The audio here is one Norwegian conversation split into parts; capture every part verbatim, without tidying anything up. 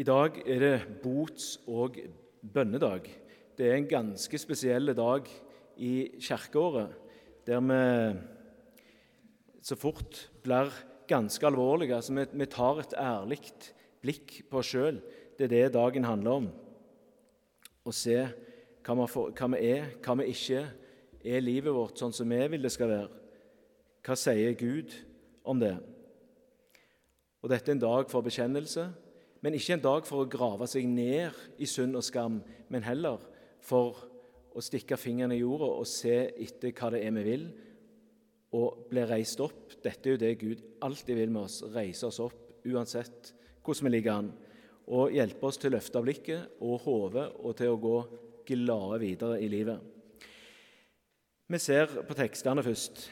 I dag er det bots- og bønnedag. Det er en ganske spesiell dag i kirkeåret, der vi så fort blir ganske alvorlige. Altså, vi, vi tar et ærlig blikk på oss selv. Det er det dagen handler om. Å se hva vi, får, hva vi er, hva vi ikke er. Er livet vårt sånn som vi vil det skal være? Hva sier Gud om det? Og dette er en dag for bekjennelse, men ikke en dag for å grave seg ned i synd og skam, men heller for å stikke fingeren i jorda og se etter hva det er vi vil, og bli reist opp. Dette er jo det Gud alltid vil med oss, reise oss opp, uansett hvordan vi ligger an, og hjelpe oss til å løfte blikket og hodet og til å gå glade videre i livet. Vi ser på tekstene først.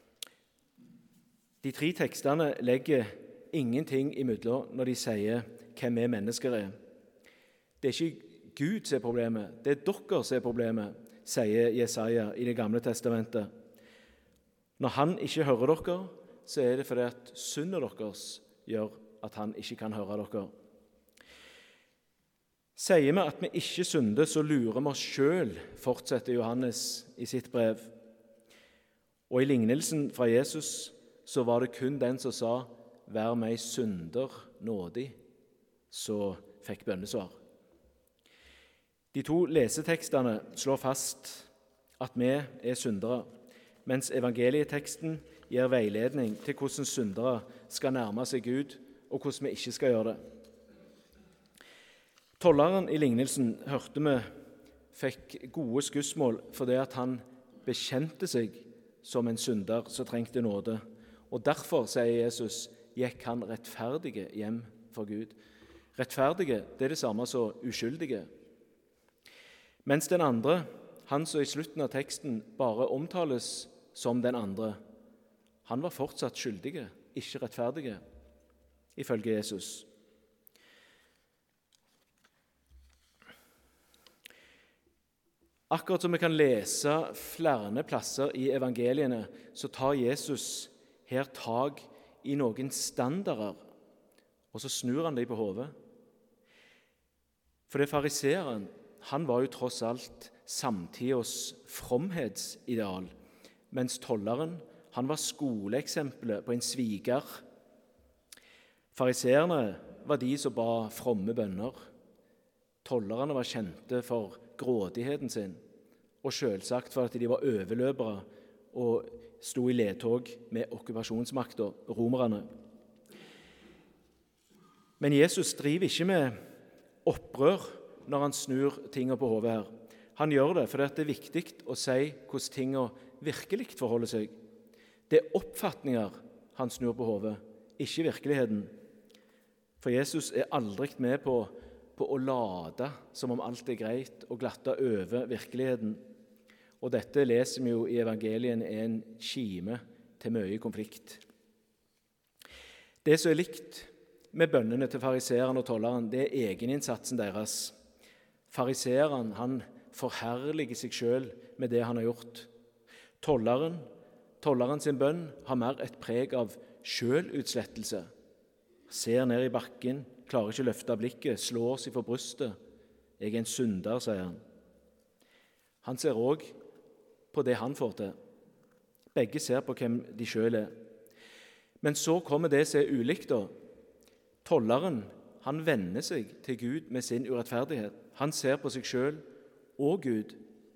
De tre tekstene legger ingenting imellom når de sier hvem vi mennesker er. Det er ikke Gud som er problemet, det er dere som er problemet, sier Jesaja i Det gamle testamentet. Når han ikke hører dere, så er det fordi at synden deres gjør at han ikke kan høre dere. Sier vi at vi ikke synder, så lurer vi oss selv, fortsetter Johannes i sitt brev. Og i lignelsen fra Jesus så var det kun den som sa «Vær meg synder nådig», så fikk bønnesvar. De to lesetekstene slår fast at vi er syndere, mens evangelieteksten gir veiledning til hvordan syndere skal nærme seg Gud, og hvordan vi ikke skal gjøre det. Tolleren i lignelsen hørte vi fikk gode skussmål fordi at han bekjente seg som en synder som trengte nåde. Og derfor, sier Jesus, gikk han rettferdige hjem for Gud. Rettferdige, det er det samme som uskyldige. Mens den andre, han som i slutten av teksten bare omtales som den andre, han var fortsatt skyldige, ikke rettferdige, ifølge Jesus. Akkurat som vi kan lese flere plasser i evangeliene, så tar Jesus her tag i noen standarder, og så snur han dem på hodet. For det fariseeren, han var jo tross alt samtidens fromhetsideal, mens tolleren, han var skoleeksempelet på en sviger. Fariseerne var de som ba fromme bønner. Tollerne var kjente for grådigheten sin, og selvsagt for at de var overløpere og sto i ledtog med okkupasjonsmakten, romerne. Men Jesus driver ikke med opprør når han snur tingene på hodet her. Han gjør det fordi det er viktig å si hvordan tingene virkelig forholder seg. Det er oppfatninger han snur på hodet, ikke virkeligheten. For Jesus er aldri med på, på å late som om alt er greit og glatte over virkeligheten. Og dette leser vi jo i evangelien er en kime til mye konflikt. Det som er likt med bønnene til fariseeren og tolleren, det er egeninnsatsen deres. Fariseeren, han forherliger seg selv med det han har gjort. Tolleren, tolleren sin bønn har mer et preg av selvutslettelse. Ser ned i bakken, klarer ikke å løfte blikket, slår seg for brystet. Jeg er en synder, sier han. Han ser også på det han får til. Begge ser på hvem de selv er. Men så kommer det som er ulikt da. Tolleren, han vender seg til Gud med sin urettferdighet. Han ser på seg selv og Gud.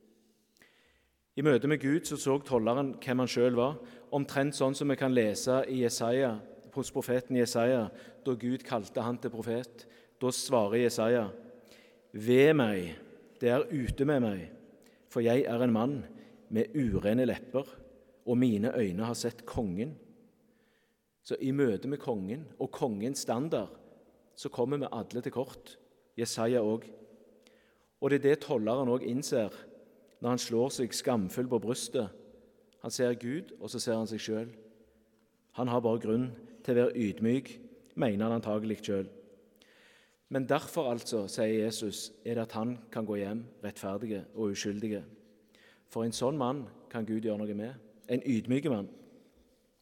I møte med Gud så så tolleren hvem han selv var, omtrent sånn som vi kan lese i Jesaja, hos profeten Jesaja, da Gud kalte han til profet. Da svarer Jesaja, «Ved meg, det er ute med meg, for jeg er en mann med urene lepper, og mine øyne har sett kongen.» Så i møte med kongen og kongens standard, så kommer vi alle til kort, Jesaja også. Og det er det tolleren også innser når han slår seg skamfull på brystet. Han ser Gud, og så ser han seg selv. Han har bare grunn til å være ydmyk, mener han antagelig selv. Men derfor altså, sier Jesus, er det at han kan gå hjem rettferdige og uskyldige. For en sånn mann kan Gud gjøre noe med, en ydmyke mann.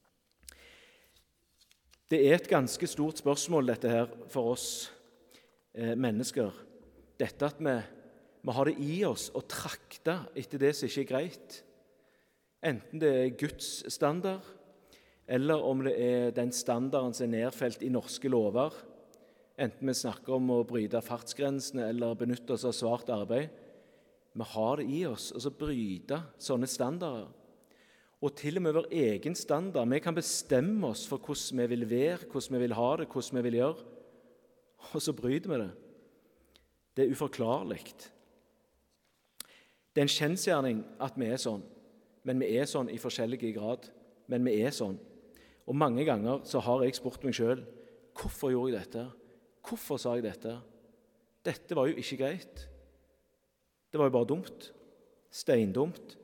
Det er et ganske stort spørsmål dette her for oss. eh, mennesker, dette at vi, vi har det i oss å trakte etter det som ikke er greit. Enten det er Guds standard, eller om det er den standarden som er nedfelt i norske lover, enten vi snakker om å bryte fartsgrensene eller benytte oss av svart arbeid. Vi har det i oss å bryte sånne standarder. Og til og med vår egen standard. Vi kan bestemme oss for hvordan vi vil være, hvordan vi vil ha det, hvordan vi vil gjøre. Og så bryter vi det. Det er uforklarlig. Det er en kjensgjerning at vi er sånn, men vi er sånn i forskjellige grad. Men vi er sånn. Og mange ganger så har jeg spurt meg selv, hvorfor gjorde jeg dette? Hvorfor sa jeg dette? Dette var jo ikke greit. Det var jo bare dumt. Steindumt.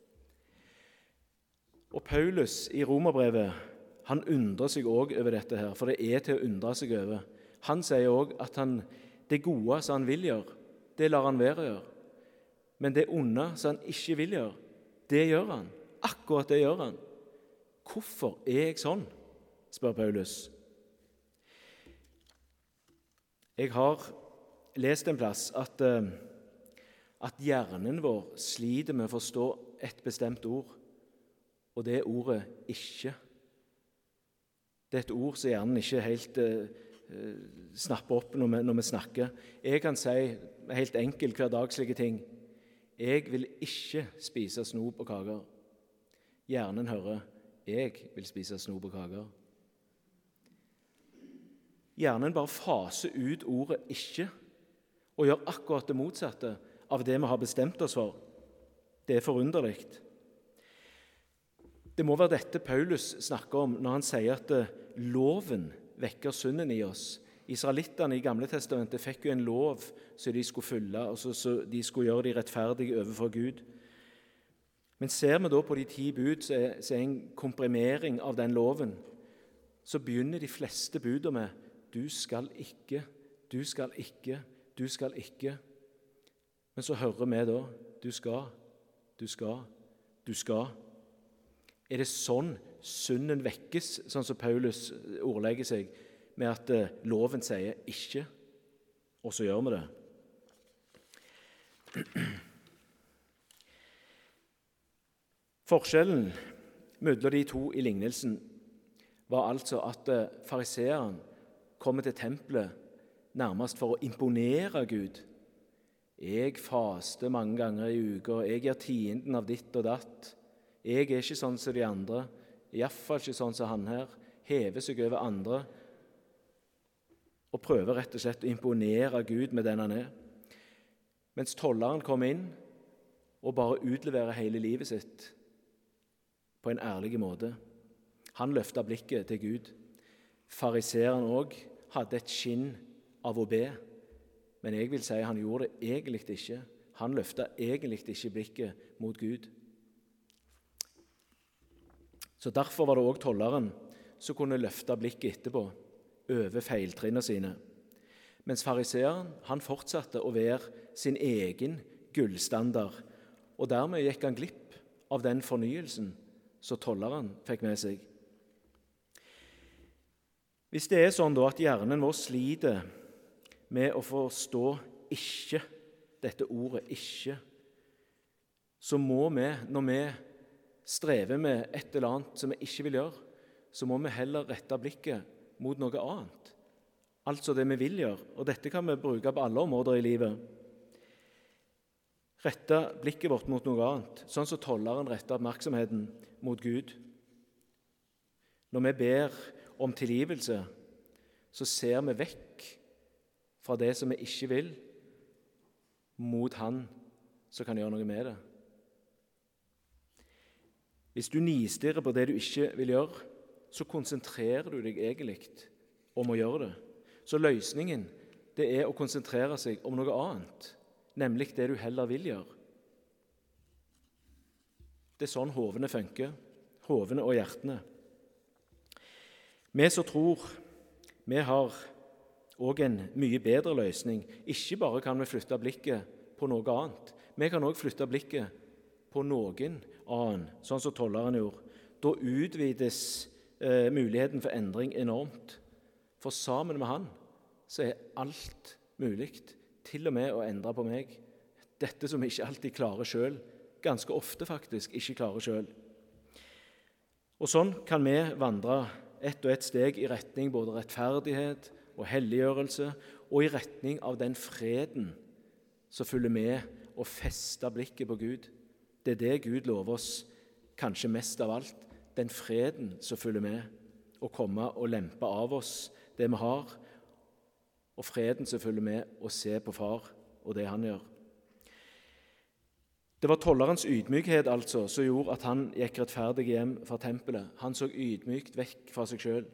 Og Paulus i Romerbrevet, han undrer seg også over dette her, for det er til å undre seg over. Han sier også at han, det gode som han vil gjøre, det lar han være å gjøre. Men det onde som han ikke vil gjøre, det gjør han. Akkurat det gjør han. Hvorfor er jeg sånn, spør Paulus. Jeg har lest en plass at, at hjernen vår sliter med å forstå et bestemt ord, og det er ordet «ikke». Det er et ord som hjernen ikke helt uh, snapper opp når vi, når vi snakker. Jeg kan si helt enkelt hverdagslige ting. Jeg vil ikke spise snop og kaker. Hjernen hører, jeg vil spise snop og kaker. Hjernen bare faser ut ordet «ikke» og gjør akkurat det motsatte av det vi har bestemt oss for. Det er forunderlig. Det må være dette Paulus snakker om når han sier at loven vekker synden i oss. Israelittene i Gamle testamentet fikk jo en lov så de skulle følge, og så, så de skulle gjøre de rettferdige overfor Gud. Men ser vi da på de ti bud, så er, så er en komprimering av den loven, så begynner de fleste budene med «du skal ikke, du skal ikke, du skal ikke». Men så hører vi da «du skal, du skal, du skal». Er det sånn synden vekkes, sånn som Paulus ordlegger seg, med at loven sier «ikke», og så gjør vi det? Forskjellen mellom de to i lignelsen var altså at fariseeren kommer til tempelet nærmest for å imponere Gud. Jeg faster mange ganger i uka, jeg gir tienden av ditt og datt. Jeg er ikke sånn som de andre, i hvert fall ikke sånn som han her, hever seg over andre og prøver rett og slett å imponere Gud med den han er. Mens tolleren kom inn og bare utleverer hele livet sitt på en ærlig måte. Han løftet blikket til Gud. Fariseeren også hadde et skinn av å be, men jeg vil si han gjorde det egentlig ikke. Han løftet egentlig ikke blikket mot Gud. Så derfor var det også tolleren som kunne løfte blikket etterpå, over feiltrinnene sine. Mens fariseeren, han fortsatte å være sin egen gullstandard, og dermed gikk han glipp av den fornyelsen som tolleren fikk med seg. Hvis det er sånn da at hjernen vår sliter med å forstå ikke, dette ordet ikke, så må vi, når vi strever med et eller annet som vi ikke vil gjøre, så må vi heller rette blikket mot noe annet. Altså det vi vil gjøre, og dette kan vi bruke på alle områder i livet. Rette blikket vårt mot noe annet, sånn som tolleren retter oppmerksomheten mot Gud. Når vi ber om tilgivelse, så ser vi vekk fra det som vi ikke vil, mot Han som kan gjøre noe med det. Hvis du nistirrer på det du ikke vil gjøre, så konsentrerer du deg egentlig om å gjøre det. Så løsningen, det er å konsentrere seg om noe annet, nemlig det du heller vil gjøre. Det er sånn hovene funker, hovene og hjertene. Vi som tror, vi har også en mye bedre løsning. Ikke bare kan vi flytte blikket på noe annet, vi kan også flytte blikket på noen annen, sånn som tolleren gjorde. Da utvides eh, muligheten for endring enormt. For sammen med han så er alt mulig, til og med å endre på meg. Dette som vi ikke alltid klarer selv, ganske ofte faktisk ikke klarer selv. Og sånn kan vi vandre ett og ett steg i retning både rettferdighet og helliggjørelse, og i retning av den freden som følger med å feste blikket på Gud. Det er det Gud lover oss kanskje mest av alt, den freden som følger med, å komme og lempe av oss det vi har, og freden som følger med å se på far og det han gjør. Det var tollerens ydmykhet altså som gjorde at han gikk rettferdig hjem fra tempelet. Han så ydmykt vekk fra seg selv.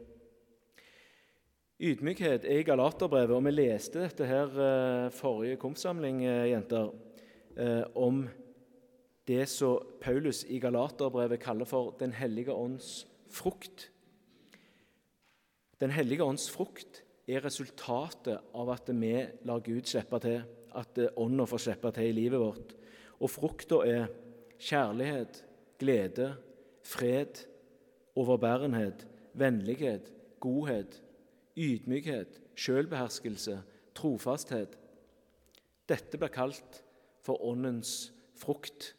Ydmykhet er i Galaterbrevet, og vi leste dette her eh, forrige kompsamling, eh, jenter, eh, om det som Paulus i Galaterbrevet kaller for Den hellige ånds frukt. Den hellige ånds frukt er resultatet av at vi lar Gud slippe til, at ånden får slippe til i livet vårt. Og frukta er kjærlighet, glede, fred, overbærenhet, vennlighet, godhet, ydmykhet, selvbeherskelse, trofasthet. Dette blir kalt for åndens frukt.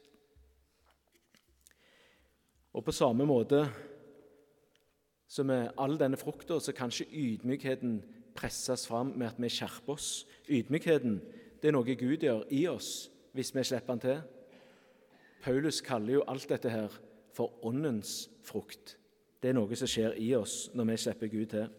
Og på samme måte som med all denne frukta, så kan ikke ydmykheten presses fram med at vi skjerper oss. Ydmykheten, det er noe Gud gjør i oss, hvis vi slipper han til. Paulus kaller jo alt dette her for åndens frukt. Det er noe som skjer i oss når vi slipper Gud til.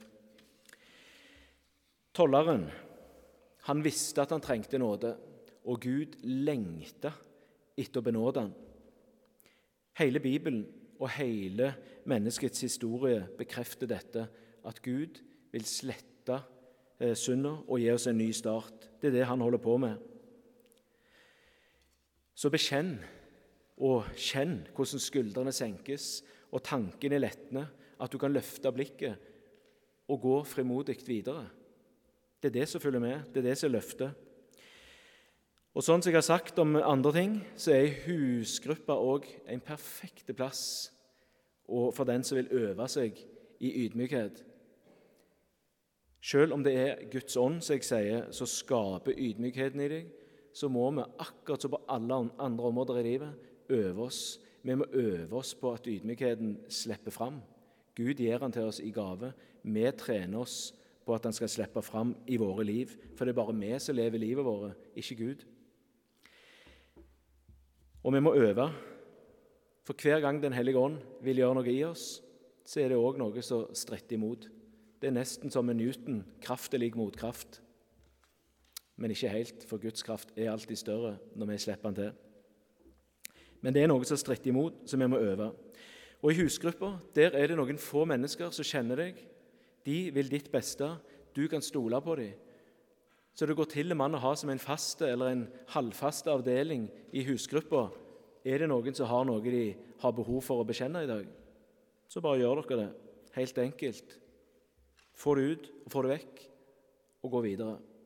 Tolleren, han visste at han trengte nåde, og Gud lengta etter å benåde han. Hele Bibelen og hele menneskets historie bekrefter dette, at Gud vil slette eh, synda og gi oss en ny start. Det er det han holder på med. Så bekjenn og kjenn hvordan skuldrene senkes og tankene letner, at du kan løfte blikket og gå frimodig videre. Det er det som følger med, det er det som løfter. Og sånn som jeg har sagt om andre ting, så er husgruppa også en perfekt plass og for den som vil øve seg i ydmykhet. Selv om det er Guds ånd, som jeg sier, så skaper ydmykheten i deg, så må vi, akkurat som på alle andre områder i livet, øve oss. Vi må øve oss på at ydmykheten slipper fram. Gud gir han til oss i gave. Vi trener oss på at han skal slippe fram i våre liv, for det er bare vi som lever livet våre, ikke Gud. Og vi må øve, for hver gang Den hellige ånd vil gjøre noe i oss, så er det også noe som stritter imot. Det er nesten som en Newton, kraft er lik motkraft. Men ikke helt, for Guds kraft er alltid større når vi slipper han til. Men det er noe som stritter imot, som vi må øve. Og i husgrupper, der er det noen få mennesker som kjenner deg. De vil ditt beste, du kan stole på dem. Så det går til med å ha som en faste eller en halvfaste avdeling i husgrupper. Er det noen som har noe de har behov for å bekjenne i dag, så bare gjør dere det. Helt enkelt. Få det ut og få det vekk og gå videre.